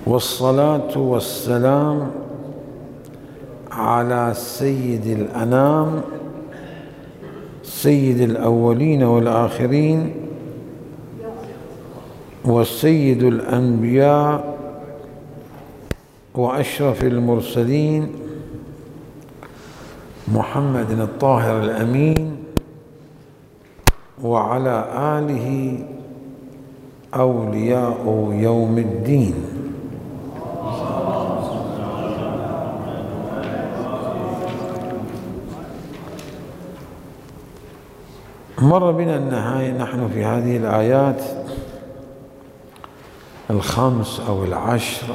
والصلاة والسلام على سيد الأنام سيد الأولين والآخرين وسيد الأنبياء وأشرف المرسلين محمد الطاهر الأمين وعلى آله أولياء يوم الدين. مر بنا النهاية نحن في هذه الآيات الخمس أو العشر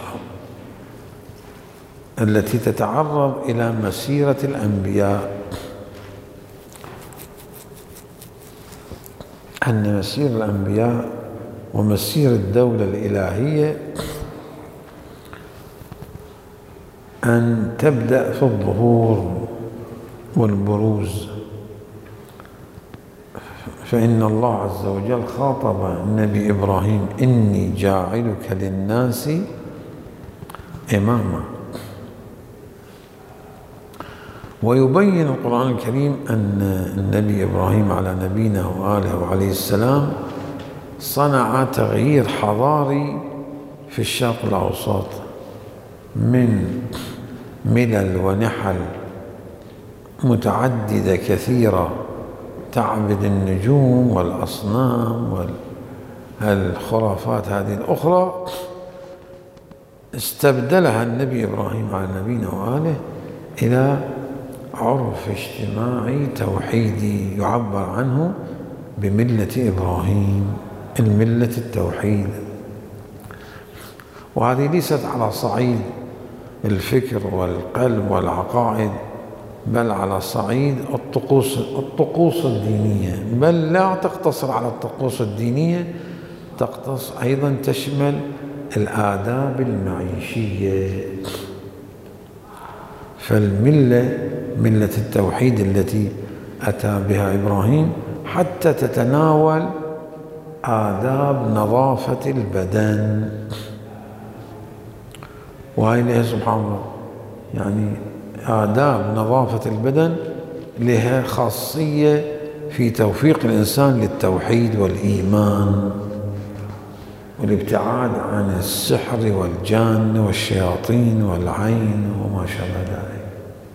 التي تتعرض إلى مسيرة الأنبياء، أن مسير الأنبياء ومسير الدولة الإلهية أن تبدأ في الظهور والبروز. فإن الله عز وجل خاطب النبي إبراهيم: إني جاعلك للناس إماما. ويبين القرآن الكريم أن النبي إبراهيم على نبينا وآله وعليه السلام صنع تغيير حضاري في الشرق الأوسط من ملل ونحل متعددة كثيرة تعبد النجوم والأصنام والخرافات هذه الأخرى، استبدلها النبي إبراهيم على نبينا وآله إلى عرف اجتماعي توحيدي يعبر عنه بملة إبراهيم، الملة التوحيد. وهذه ليست على صعيد الفكر والقلب والعقائد، بل على صعيد الطقوس الدينية، بل لا تقتصر على الطقوس الدينية، أيضا تشمل الآداب المعيشية. فالملة ملة التوحيد التي أتى بها إبراهيم حتى تتناول آداب نظافة البدن، وهي لها سبحان الله يعني آداب نظافة البدن لها خاصية في توفيق الإنسان للتوحيد والإيمان والابتعاد عن السحر والجان والشياطين والعين وما شابه ذلك.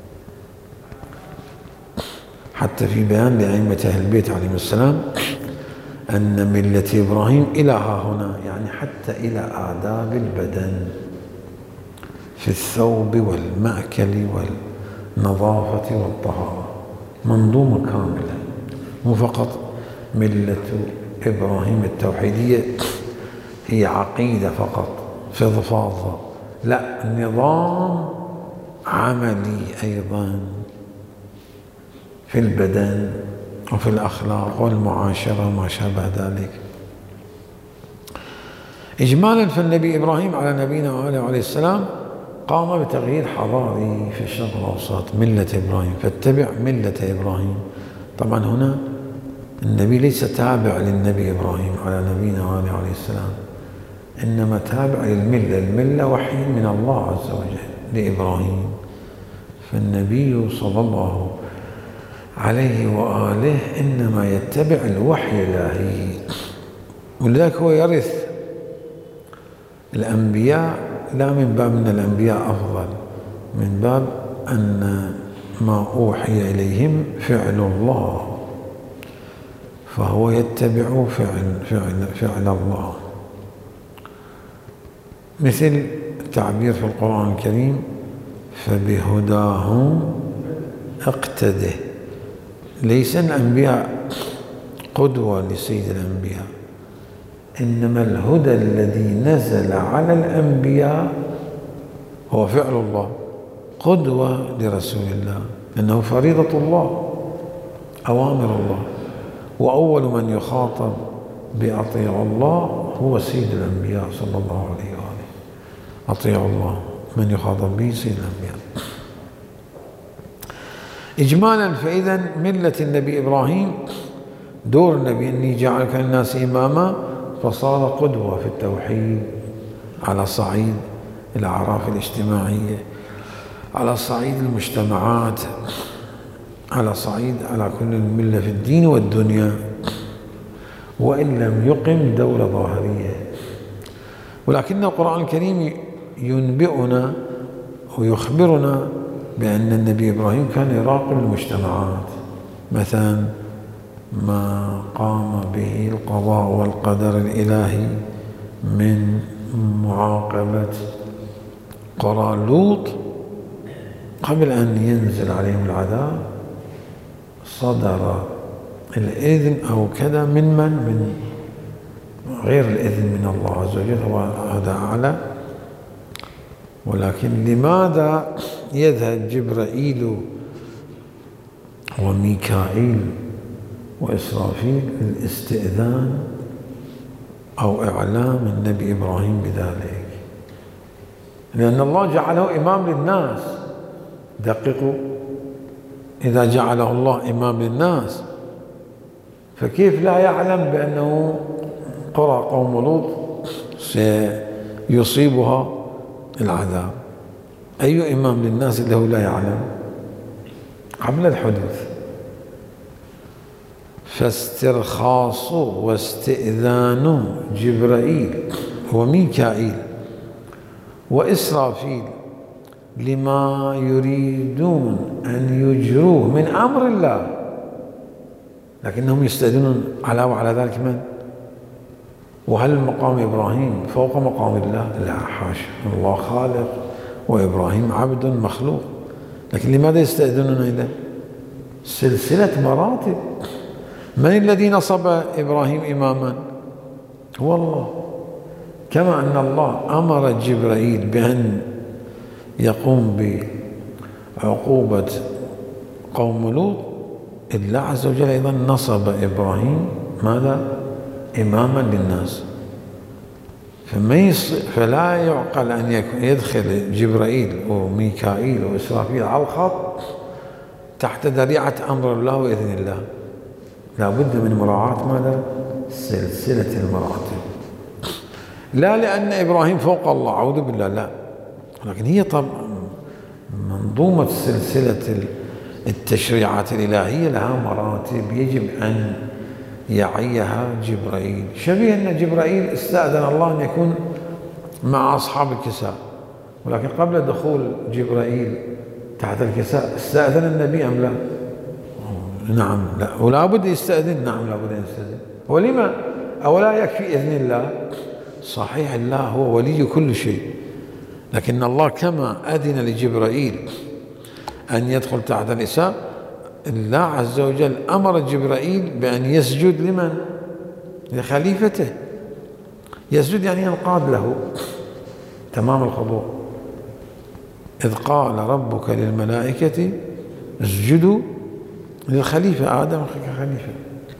حتى في بيان لأئمة أهل البيت عليهم السلام أن ملة إبراهيم إلى ها هنا، يعني حتى إلى آداب البدن في الثوب والمأكل والنظافة والطهارة، منظومة كاملة، مو فقط ملة إبراهيم التوحيدية هي عقيدة فقط فضفاضة، لا، نظام عملي أيضا في البدن وفي الأخلاق والمعاشرة وما شابه ذلك. إجمالا فالنبي إبراهيم على نبينا وآله عليه السلام قام بتغيير حضاري في الشرق الأوسط، ملة إبراهيم، فاتبع ملة إبراهيم. طبعا هنا النبي ليس تابع للنبي إبراهيم على نبينا وآله عليه السلام، إنما تابع للملة، الملة وحي من الله عز وجل لإبراهيم، فالنبي صلى الله عليه وآله إنما يتبع الوحي الإلهي، ولذلك هو يرث الأنبياء لا من باب من الأنبياء أفضل، من باب أن ما أوحي إليهم فعل الله، فهو يتبع فعل الله. مثل التعبير في القرآن الكريم: فبهداهم اقتده. ليس الأنبياء قدوة لسيد الأنبياء، إنما الهدى الذي نزل على الأنبياء هو فعل الله، قدوة لرسول الله، لأنه فريضة الله، أوامر الله، وأول من يخاطب بأطيع الله هو سيد الأنبياء صلى الله عليه وآله. أطيع الله، من يخاطب به سيد الأنبياء. إجمالا فإذا ملة النبي إبراهيم دور النبي إني جعلك للناس إماما، فصار قدوة في التوحيد على صعيد الأعراف الاجتماعية، على صعيد المجتمعات، على كل الملة في الدين والدنيا، وإن لم يقم دولة ظاهرية. ولكن القرآن الكريم ينبئنا ويخبرنا بأن النبي إبراهيم كان يراقب المجتمعات، مثلا ما قام به القضاء والقدر الإلهي من معاقبة قرى لوط قبل أن ينزل عليهم العذاب، صدر الإذن أو كذا من غير الإذن من الله عز وجل، هذا أعلى. ولكن لماذا يذهب جبرائيل وميكائيل وإسرافيل للاستئذان أو إعلام النبي إبراهيم بذلك؟ لأن الله جعله إمام للناس. دققوا، إذا جعله الله إمام للناس فكيف لا يعلم بأنه قرى قوم لوط سيصيبها العذاب؟ أي إمام للناس له لا يعلم قبل الحدوث؟ فاسترخاص واستئذان جبرائيل وميكائيل وإسرافيل لما يريدون أن يجروه من أمر الله، لكنهم يستأذنون على ذلك من؟ وهل مقام إبراهيم فوق مقام الله؟ لا حاشا، الله خالق وإبراهيم عبد مخلوق. لكن لماذا يستأذنون إليه؟ سلسلة مراتب. من الذي نصب إبراهيم إماما؟ هو الله. كما أن الله أمر جبرائيل بأن يقوم بعقوبة قوم لوط، الله عز وجل أيضا نصب إبراهيم ماذا؟ إماما للناس. فلا يعقل أن يدخل جبرائيل وميكائيل وإسرافيل على الخط تحت ذريعة أمر الله وإذن الله. لا بد من مراعاة ماذا؟ سلسلة المراتب. لا لأن إبراهيم فوق الله، أعوذ بالله، لا، لكن هي منظومة سلسلة التشريعات الإلهية لها مراتب يجب أن يعيها جبرائيل. شبيه أن جبرائيل استأذن الله أن يكون مع أصحاب الكساء، ولكن قبل دخول جبرائيل تحت الكساء استأذن النبي أم لا؟ نعم، لا، ولا بد يستأذن. نعم، لا بد أن يستأذن. ولما؟ أولا يكفي إذن الله؟ صحيح، الله هو ولي كل شيء، لكن الله كما أذن لجبرائيل أن يدخل تحت الكساء، الله عز وجل أمر جبرائيل بأن يسجد لمن؟ لخليفته. يسجد يعني ينقاد له تمام الخضوع. إذ قال ربك للملائكة اسجدوا للخليفة آدم كخليفة.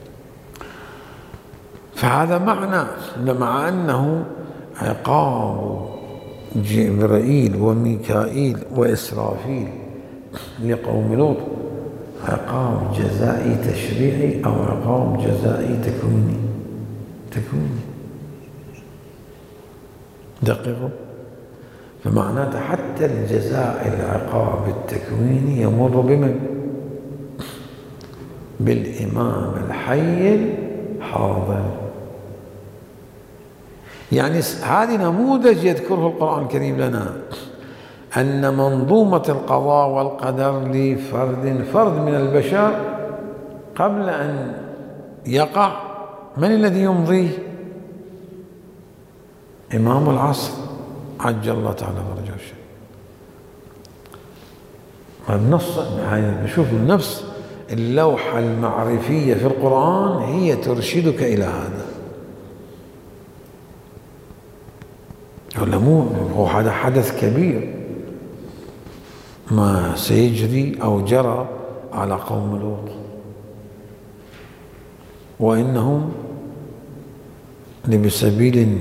فهذا معنى، مع أنه عقاب جبرائيل وميكائيل وإسرافيل لقوم لوط عقاب جزائي تشريعي أو عقاب جزائي تكويني. دققوا، فمعناته حتى الجزاء العقاب التكويني يمر بمن؟ بالإمام الحي الحاضر. يعني هذه نموذج يذكره القرآن الكريم لنا، أن منظومة القضاء والقدر لفرد من البشر قبل أن يقع من الذي يمضيه؟ إمام العصر عجل الله تعالى فرجه الشريف. النص بشوف النفس اللوحة المعرفية في القرآن هي ترشدك إلى هذا. ولا مو هو هذا حدث كبير ما سيجري أو جرى على قوم لوط، وإنهم لبسبيل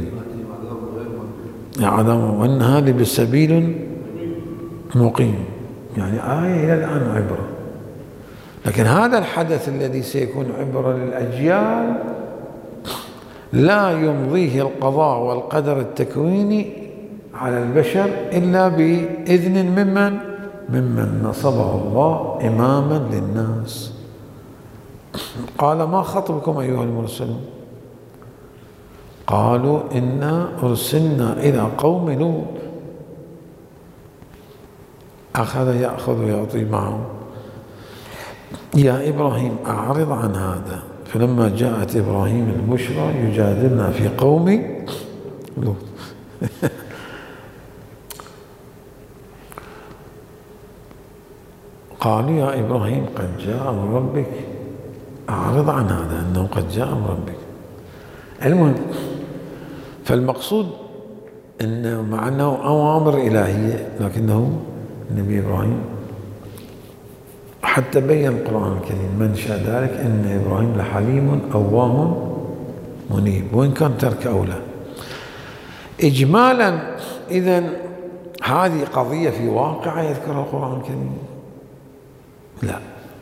عظام وإنها لبسبيل مقيم، يعني آية إلى الآن عبرة. لكن هذا الحدث الذي سيكون عبرة للأجيال لا يمضيه القضاء والقدر التكويني على البشر إلا بإذن ممن نصبه الله إماما للناس. قال ما خطبكم أيها المرسلون؟ قالوا إنا أرسلنا إلى قوم لوط. أخذ يأخذ ويعطي معه. يا إبراهيم أعرض عن هذا. فلما جاءت إبراهيم البشرى يجادلنا في قوم لوط. قالوا يا إبراهيم قد جاء أمر ربك. أعرض عن هذا أنه قد جاء أمر ربك. المهم، فالمقصود أنه مع أنه أوامر إلهية، لكنه النبي إبراهيم حتى بين القرآن الكريم منشأ ذلك أن إبراهيم لحليم أواه منيب، وإن كان ترك أولى. إجمالا إذن هذه قضية في واقع يذكرها القرآن الكريم؟ لا،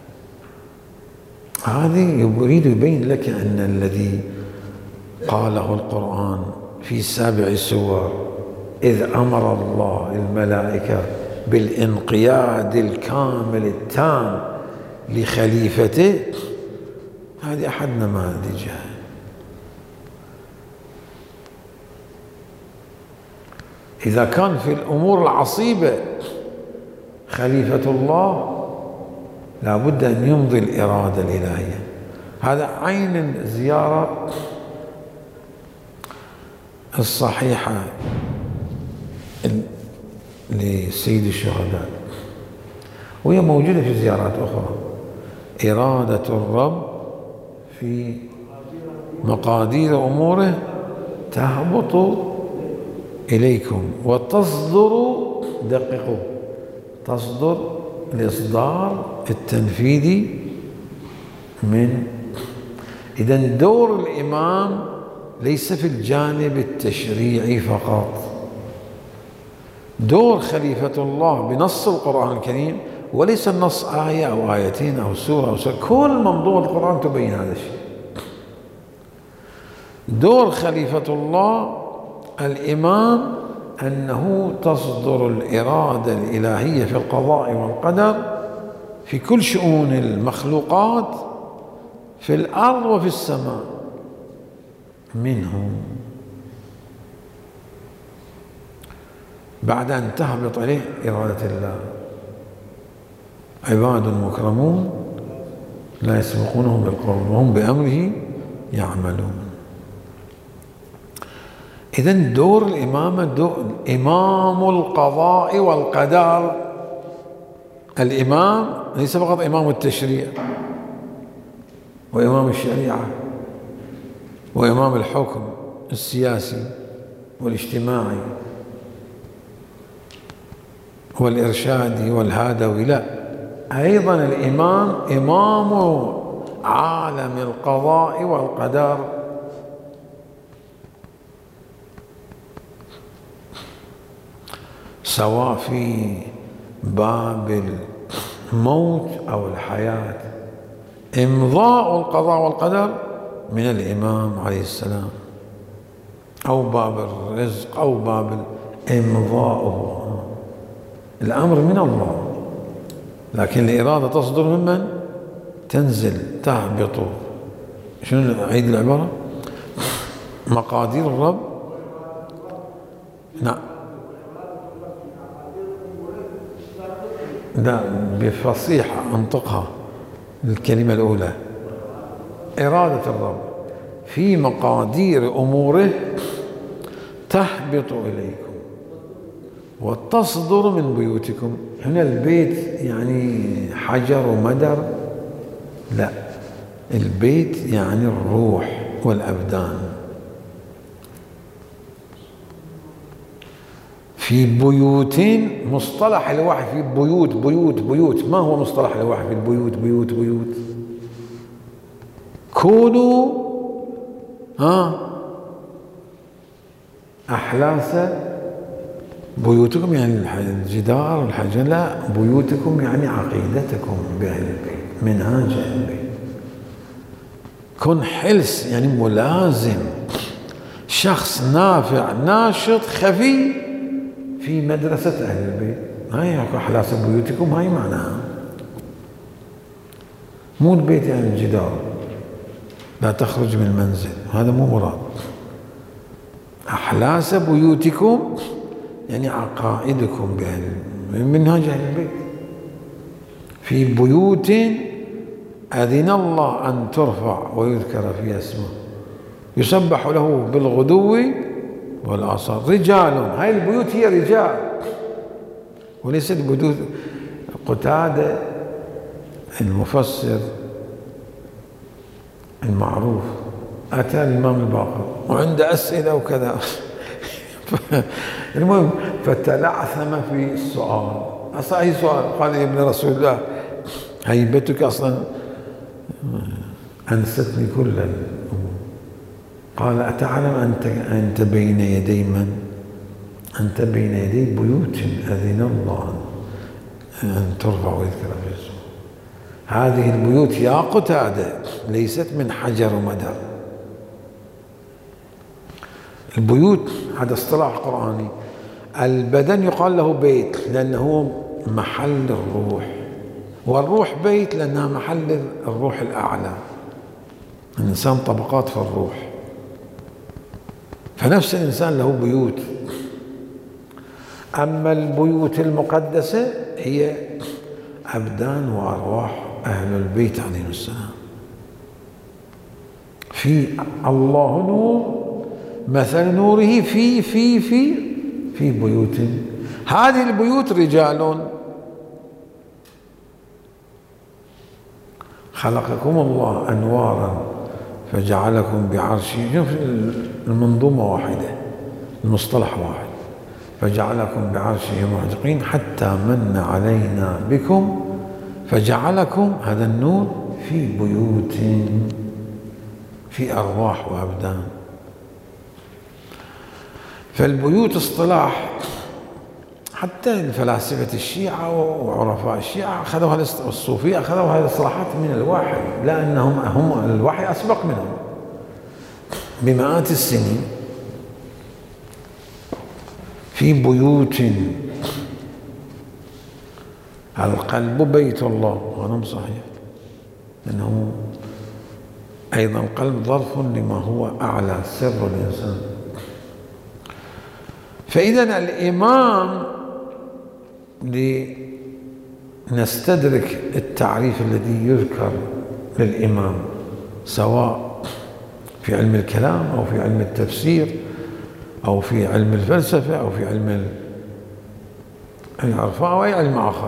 هذه يريد يبين لك أن الذي قاله القرآن في 7 سور إذ أمر الله الملائكة بالانقياد الكامل التام لخليفته، هذه أحد نماذجها. إذا كان في الأمور العصيبة خليفة الله لا بد أن يمضي الإرادة الإلهية. هذا عين الزيارة الصحيحة لسيد الشهداء، وهي موجودة في زيارات أخرى. إرادة الرب في مقادير أموره تهبط إليكم وتصدر، دققوا، تصدر الإصدار التنفيذي من. إذن دور الإمام ليس في الجانب التشريعي فقط، دور خليفة الله بنص القرآن الكريم، وليس النص آية أو آيتين أو سورة أو سورة، كل منظومة القرآن تبين هذا الشيء. دور خليفة الله الإمام أنه تصدر الإرادة الإلهية في القضاء والقدر في كل شؤون المخلوقات في الأرض وفي السماء منه، بعد أن تهبط عليه إرادة الله. عباد مكرمون لا يسبقونهم بالقول وهم بأمره يعملون. إذن دور الإمامة إمام القضاء والقدر. الإمام ليس فقط إمام التشريع وإمام الشريعة وإمام الحكم السياسي والاجتماعي والإرشادي والهادوي، لا، أيضا الإمام إمام عالم القضاء والقدر. سواء في باب الموت أو الحياة، إمضاء القضاء والقدر من الإمام عليه السلام، أو باب الرزق أو باب إمضاؤه، الأمر من الله، لكن الإرادة تصدر ممن؟ تنزل تهبط. شنو أعيد العبارة؟ مقادير الرب. نعم، لا، بفصيحة أنطقها الكلمة الأولى. إرادة الرب في مقادير أموره تهبط إليكم وتصدر من بيوتكم. هنا البيت يعني حجر ومدر؟ لا، البيت يعني الروح والأبدان. في بيوتين، مصطلح الوحي في بيوت بيوت بيوت. ما هو مصطلح الوحي في البيوت؟ بيوت بيوت. كونوا أحلاس بيوتكم يعني الجدار والحجر، لا، بيوتكم يعني عقيدتكم بأهل البيت، منهاج أهل البيت. كن حلس يعني ملازم، شخص نافع ناشط خفي في مدرسة أهل البيت. هاي أحلاس بيوتكم، هاي معناها مو البيت يعني الجدار، لا تخرج من المنزل، هذا مو مراد. أحلاس بيوتكم يعني عقائدكم من منهج أهل البيت. في بيوت أذن الله أن ترفع ويذكر فيها اسمه يسبح له بالغدو والآصال. رجال، هاي البيوت هي رجال وليست بيوت. قتادة المفسر المعروف أتى الإمام الباقر وعنده أسئلة وكذا المهم فتلعثم في السؤال. أصلا أي سؤال؟ قال يا ابن رسول الله هيبتك أصلا أنستني كل الأمور. قال أتعلم أنت بين يدي من؟ أنت بين يدي بيوت أذن الله أن ترفع ويذكر في اسمه. هذه البيوت يا قتادة ليست من حجر ومدر. البيوت هذا اصطلاح قرآني. البدن يقال له بيت لأنه محل الروح، والروح بيت لأنها محل الروح الأعلى. الإنسان طبقات في الروح، فنفس الإنسان له بيوت. أما البيوت المقدسة هي أبدان وأرواح أهل البيت عليهم السلام. في الله نور مثل نوره في بيوت. هذه البيوت رجال. خلقكم الله أنوارا فجعلكم بعرشه. شوف المنظومة واحدة، المصطلح واحد. فجعلكم بعرشه معتقين حتى من علينا بكم فجعلكم، هذا النور، في بيوت، في أرواح وأبدان. فالبيوت اصطلاح حتى الفلاسفة الشيعة وعرفاء الشيعة أخذوا الصوفية أخذوا هذه الاصطلاحات من الوحي، لأنهم هم الوحي أسبق منهم بمئات السنين. في بيوت، القلب بيت الله، هذا صحيح، لأنه أيضا القلب ظرف لما هو أعلى، سر الإنسان. فإذا الإمام، لنستدرك التعريف الذي يذكر للإمام سواء في علم الكلام أو في علم التفسير أو في علم الفلسفة أو في علم العرفان أو أي علم آخر.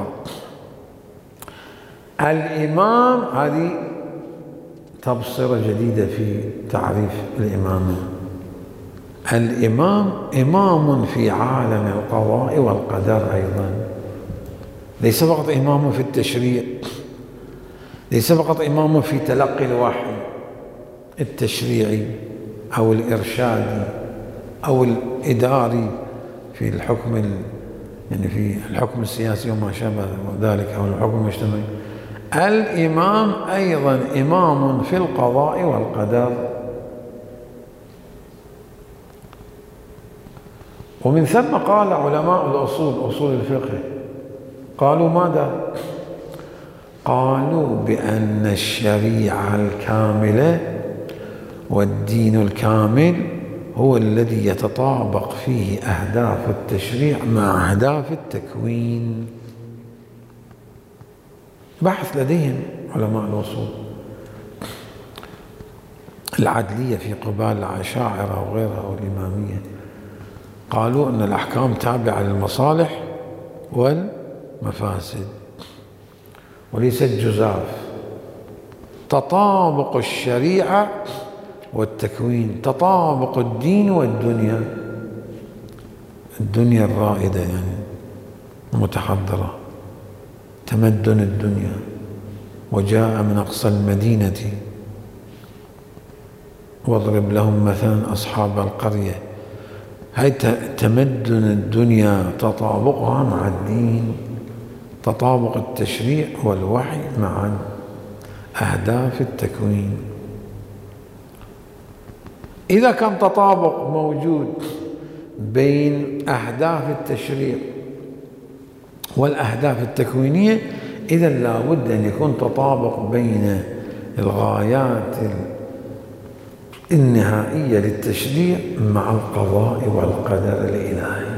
الإمام هذه تبصرة جديدة في تعريف الإمامة. الإمام إمام في عالم القضاء والقدر أيضا، ليس فقط إمام في التشريع، ليس فقط إمام في تلقي الوحي التشريعي أو الإرشادي أو الإداري في الحكم، يعني في الحكم السياسي وما شابه ذلك أو الحكم المجتمعي. الإمام أيضا إمام في القضاء والقدر. ومن ثم قال علماء الأصول، أصول الفقه، قالوا ماذا؟ قالوا بأن الشريعة الكاملة والدين الكامل هو الذي يتطابق فيه أهداف التشريع مع أهداف التكوين. بحث لديهم علماء الأصول العدلية في قبال العشاعرة وغيرها والإمامية، قالوا أن الأحكام تابعة للمصالح والمفاسد وليست جزاف. تطابق الشريعة والتكوين، تطابق الدين والدنيا، الدنيا الرائدة يعني المتحضرة، تمدن الدنيا، وجاء من أقصى المدينة واضرب لهم مثلا أصحاب القرية. هاي تمدن الدنيا تطابقها مع الدين، تطابق التشريع والوحي مع أهداف بين أهداف التشريع والأهداف التكوينية، إذا لابد أن يكون تطابق بين الغايات النهائية للتشريع مع القضاء والقدر الإلهي.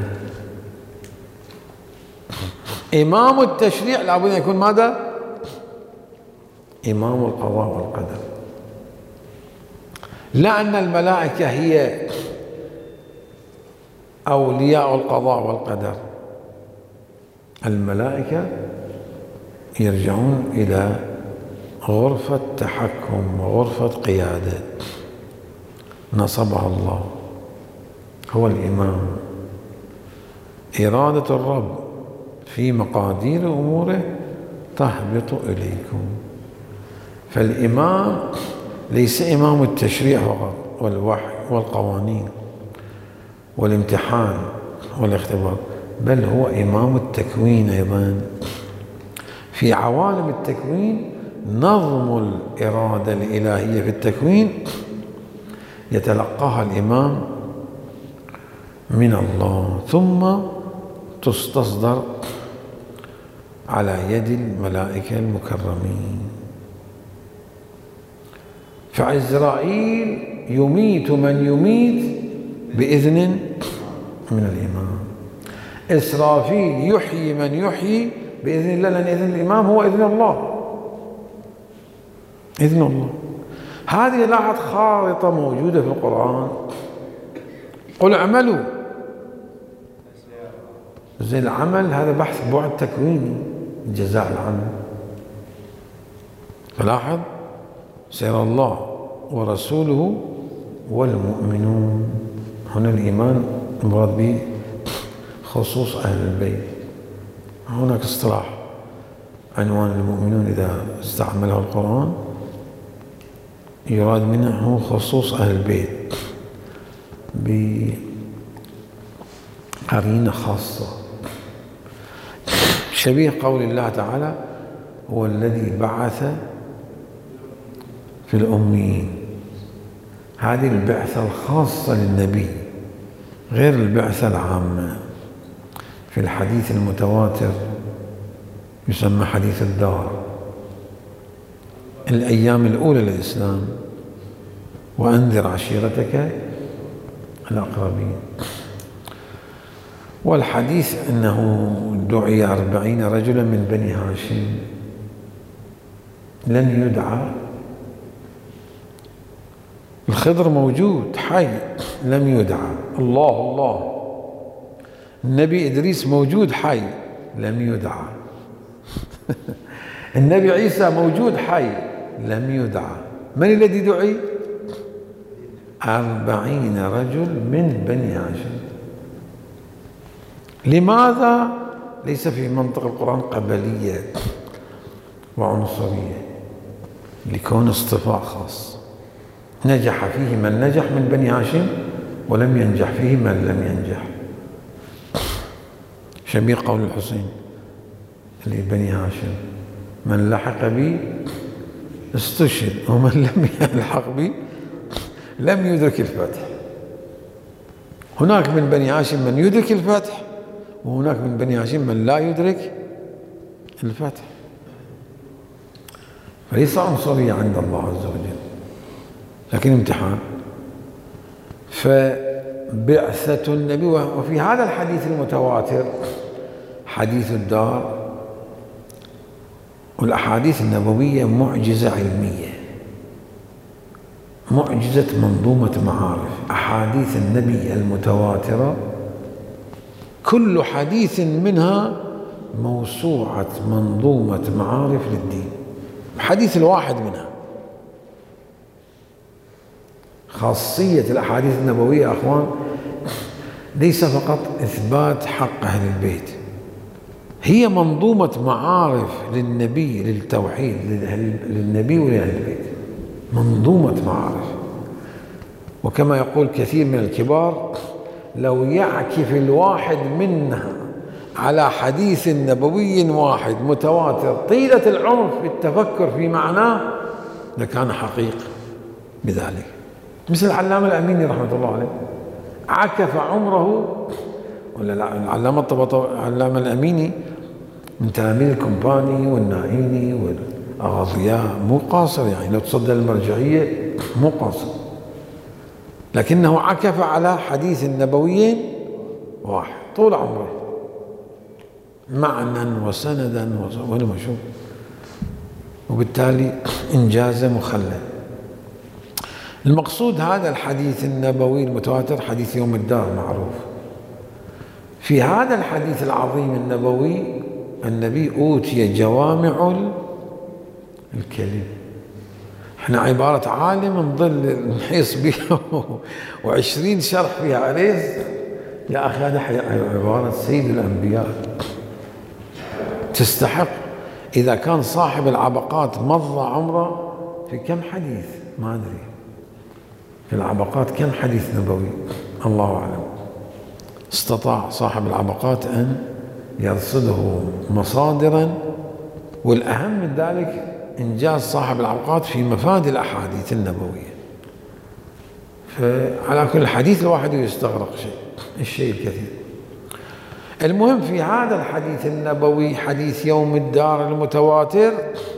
إمام التشريع لابد أن يكون ماذا؟ إمام القضاء والقدر. لا أن الملائكة هي أولياء القضاء والقدر، الملائكة يرجعون إلى غرفة تحكم وغرفة قيادة نصبها الله، هو الإمام. إرادة الرب في مقادير أموره تهبط إليكم. فالإمام ليس إمام التشريع فقط والوحي والقوانين والامتحان والاختبار، بل هو إمام التكوين أيضا. في عوالم التكوين نظم الإرادة الإلهية في التكوين يتلقاها الإمام من الله، ثم تستصدر على يد الملائكة المكرمين. فعزرائيل يميت من يميت بإذن من الإمام، إسرافيل يحيي من يحيي بإذن الله، لأن إذن الإمام هو إذن الله. إذن الله. هذه لاحظ خارطة موجودة في القرآن، قل اعملوا. زي العمل هذا بحث بعد تكويني، جزاء العمل. فلاحظ سيرى الله ورسوله والمؤمنون. هنا الإيمان المراد به خصوص أهل البيت. هناك اصطلاح عنوان المؤمنون إذا استعمله القرآن يراد منه خصوص أهل البيت بقرينة خاصة، شبيه قول الله تعالى هو الذي بعث في الأميين. هذه البعثة الخاصة للنبي غير البعثة العامة. في الحديث المتواتر يسمى حديث الدار، الأيام الأولى للإسلام، وأنذر عشيرتك الأقربين. والحديث أنه دعي 40 رجلا من بني هاشم لن يدعى. الخضر موجود حي لم يدعى، الله. النبي إدريس موجود حي لم يدعى. النبي عيسى موجود حي لم يدعى. من الذي دعي؟ 40 رجل من بني هاشم. لماذا؟ ليس في منطق القرآن قبلية وعنصرية، لكون اصطفاء خاص. نجح فيه من نجح من بني هاشم ولم ينجح فيه من لم ينجح. شبيه قول الحسين لبني هاشم من لحق بي استشهد ومن لم يلحق بي لم يدرك الفتح. هناك من بني هاشم من يدرك الفتح، وهناك من بني هاشم من لا يدرك الفتح. فليس عنصرية عند الله عز وجل، لكن امتحان. فبعثة النبي، وفي هذا الحديث المتواتر حديث الدار والأحاديث النبوية معجزة علمية، معجزة منظومة معارف. أحاديث النبي المتواترة كل حديث منها موسوعة منظومة معارف للدين، حديث الواحد منها. خاصية الأحاديث النبوية يا أخوان ليس فقط إثبات حق أهل البيت، هي منظومة معارف للنبي، للتوحيد، للنبي ولأهل البيت، منظومة معارف. وكما يقول كثير من الكبار لو يعكف الواحد منها على حديث نبوي واحد متواتر طيلة العمر في التفكر في معناه لكان حقيق بذلك. مثل العلامة الأميني رحمة الله عليه، عكف عمره، ولا العلامة العلامة الأميني من تلاميذ الكومباني والنائيني والأغاضياء، مو قاصر يعني، لو تصدى المرجعية مو قاصر، لكنه عكف على حديث نبوي واحد طول عمره، معنى وسندا ونمشوا، وبالتالي إنجاز مخلد. المقصود هذا الحديث النبوي المتواتر حديث يوم الدار معروف. في هذا الحديث العظيم النبوي النبي أوتي جوامع الكلم. احنا عبارة عالم نظل نحيص بها و20 شرح فيها عليه، يا أخي هذا عبارة سيد الأنبياء تستحق. إذا كان صاحب العبقات مضى عمره في كم حديث ما أدري، في العبقات كم حديث نبوي الله أعلم، استطاع صاحب العبقات أن يرصده مصادرا، والأهم من ذلك إنجاز صاحب العبقات في مفاد الأحاديث النبوية. فعلى كل حديث الواحد يستغرق الشيء الكثير. المهم في هذا الحديث النبوي حديث يوم الدار المتواتر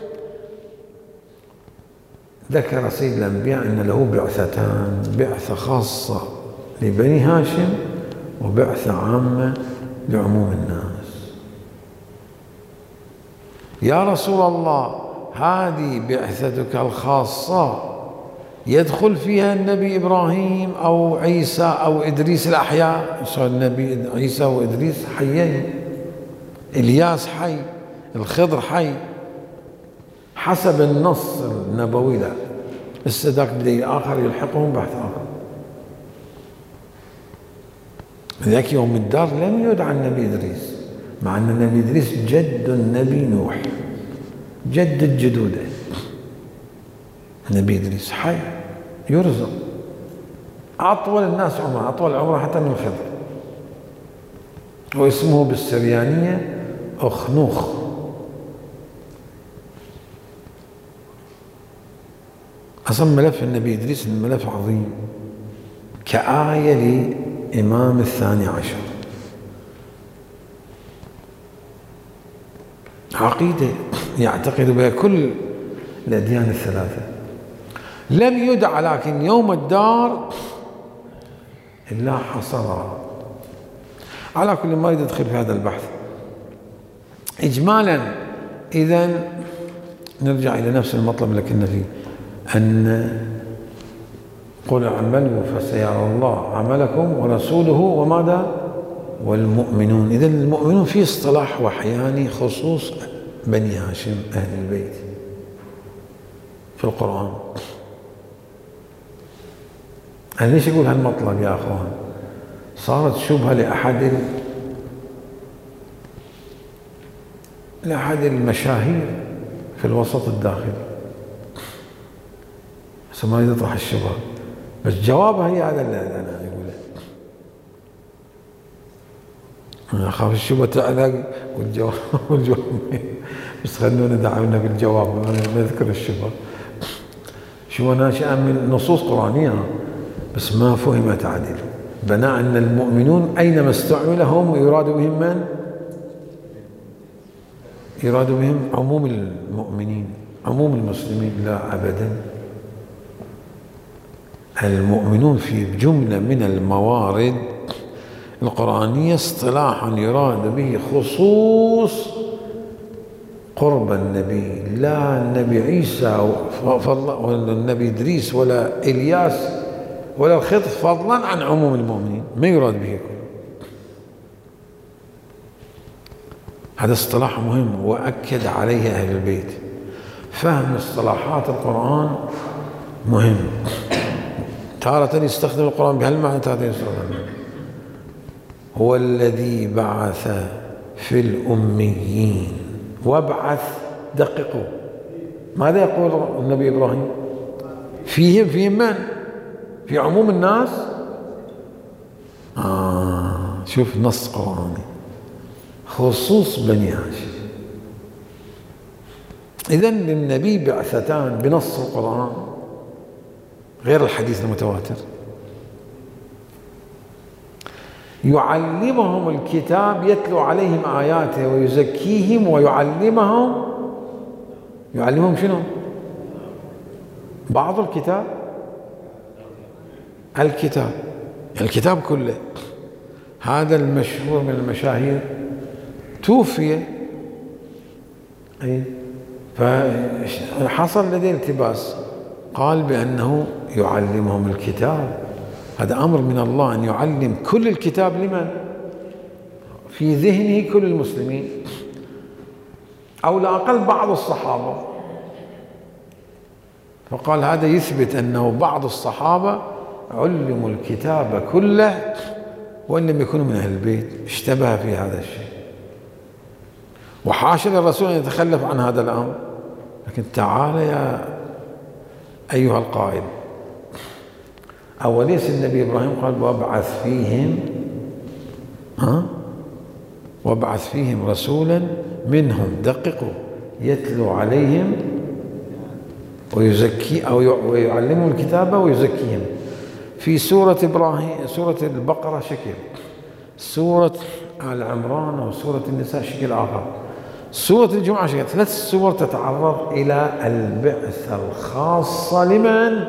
ذكر سيد الأنبياء أن له بعثتان، بعثة خاصة لبني هاشم وبعثة عامة لعموم الناس. يا رسول الله هذه بعثتك الخاصة يدخل فيها النبي إبراهيم أو عيسى أو إدريس الأحياء، صار النبي عيسى وإدريس حيين، إلياس حي، الخضر حي حسب النص النبوي، لا السداك بدليل آخر يلحقهم بحث آخر. ذاك يوم الدار لم يدعى النبي إدريس، مع أن النبي إدريس جد النبي نوح، جد جدوده. النبي إدريس حي يرزق، أطول الناس عمره، أطول عمره حتى من الخضر، واسمه بالسريانية أخنوخ. أصلا ملف النبي إدريس الملف عظيم كآية لإمام الثاني عشر، عقيدة يعتقد بها كل الأديان الثلاثة. لم يدع لكن يوم الدار إلا حصرها. على كل ما يدخل في هذا البحث إجمالا. إذن نرجع إلى نفس المطلب اللي كنا فيه، أن قل اعملوا فسيرى الله عملكم ورسوله وماذا والمؤمنون. إذن المؤمنون في اصطلاح وحياني خصوص بني هاشم أهل البيت في القرآن. أنا ليش أقول هالمطلب يا أخوان؟ صارت شبهة لأحد المشاهير في الوسط الداخلي، بس ما يطرح الشبهة، بس جوابها هي هذا اللي أنا أقوله. أنا أخاف الشبهة تعلق والجواب بس خلونا دعونا بالجواب، ما نذكر الشبهة. شبهة ناشئة من نصوص قرآنية بس ما فهمت عدل، بناء أن المؤمنون أينما استعمل هم يراد بهم من؟ يراد بهم عموم المؤمنين، عموم المسلمين. لا أبدا، المؤمنون في جملة من الموارد القرآنية اصطلاحا يراد به خصوص قرب النبي، لا النبي عيسى ولا النبي إدريس ولا إلياس ولا الخضر، فضلا عن عموم المؤمنين، ما يراد به كله. هذا اصطلاح مهم وأكد عليه أهل البيت. فهم اصطلاحات القرآن مهم. تارة يستخدم القرآن بهالمعنى، تارة يستخدم هو الذي بعث في الأميين وابعث. دققوا ماذا يقول النبي إبراهيم؟ فيهم من؟ في عموم الناس. شوف نص قرآني خصوص بني هاشم. إذن للنبي بعثتان بنص القرآن غير الحديث المتواتر. يعلمهم الكتاب يتلو عليهم آياته ويزكيهم ويعلمهم. يعلمهم شنو؟ بعض الكتاب، الكتاب كله. هذا المشهور من المشاهير توفي، فحصل لديه التباس، قال بأنه يعلمهم الكتاب. هذا أمر من الله أن يعلم كل الكتاب لمن؟ في ذهنه كل المسلمين، أو لا أقل بعض الصحابة. فقال هذا يثبت أنه بعض الصحابة علموا الكتاب كله وإن لم يكونوا من أهل البيت. اشتبه في هذا الشيء، وحاشا للرسول أن يتخلف عن هذا الأمر. لكن تعال يا أيها القائل، أوليس النبي إبراهيم قال وابعث فيهم رسولا منهم، دققوا، يتلو عليهم ويزكي أو ويعلمهم الكتاب ويزكيهم. في سورة إبراهيم، سورة البقرة شكل، سورة آل عمران وسورة النساء شكل آخر، سورة الجمعة شكل. 3 سور تتعرض إلى البعثة الخاصة لمن؟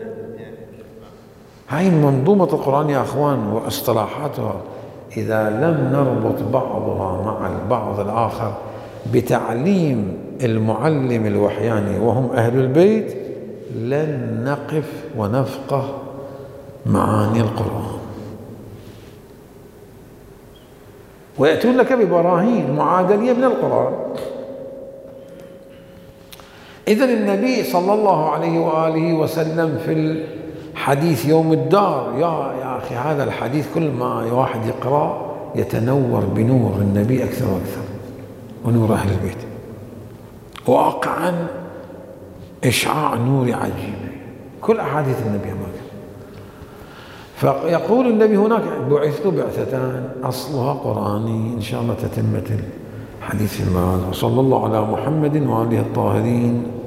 هاي منظومة القرآن يا أخوان واصطلاحاتها، إذا لم نربط بعضها مع البعض الآخر بتعليم المعلم الوحياني وهم أهل البيت، لن نقف ونفقه معاني القرآن. ويأتون لك ببراهين معادلية من القرآن. إذن النبي صلى الله عليه وآله وسلم في الحديث يوم الدار، يا أخي هذا الحديث كل ما واحد يقرأ يتنور بنور النبي أكثر وأكثر ونور أهل البيت، واقعا إشعاع نور عجيب. كل أحاديث النبي هكذا. فيقول النبي هناك بعثت بعثتان أصلها قرآني، إن شاء الله تتمة الحديث في المعاد. وصلى الله على محمد وآله الطاهرين.